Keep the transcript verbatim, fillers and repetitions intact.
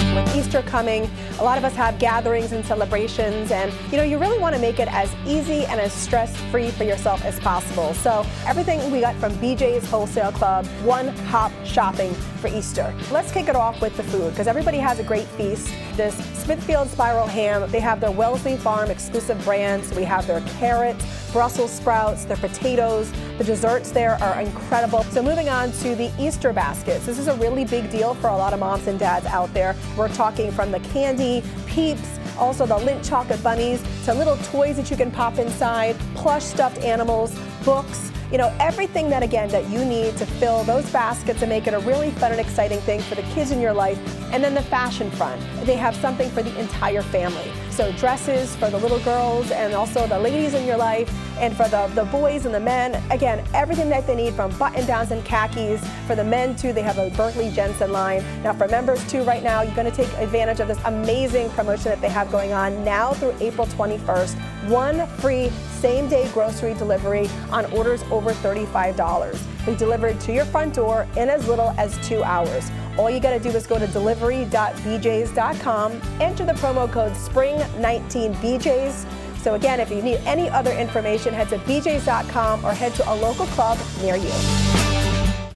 With Easter coming, a lot of us have gatherings and celebrations, and you know, you really want to make it as easy and as stress-free for yourself as possible. So everything we got from B J's Wholesale Club, one-hop shopping for Easter. Let's kick it off with the food, because everybody has a great feast. This Smithfield Spiral Ham, they have their Wellesley Farm exclusive brands. We have their carrots, Brussels sprouts, their potatoes. The desserts there are incredible. So moving on to the Easter baskets. This is a really big deal for a lot of moms and dads out there. We're talking from the candy, Peeps, also the Lindt chocolate bunnies, to little toys that you can pop inside, plush stuffed animals, books, you know, everything that, again, that you need to fill those baskets and make it a really fun and exciting thing for the kids in your life. And then the fashion front. They have something for the entire family. So dresses for the little girls and also the ladies in your life, and for the, the boys and the men. Again, everything that they need, from button-downs and khakis. For the men, too, they have a Berkley Jensen line. Now, for members, too, right now, you're going to take advantage of this amazing promotion that they have going on now through April twenty-first. One free same-day grocery delivery on orders over thirty-five dollars. We delivered to your front door in as little as two hours. All you got to do is go to delivery dot b j's dot com, enter the promo code spring nineteen B J's. So again, if you need any other information, head to b j's dot com or head to a local club near you.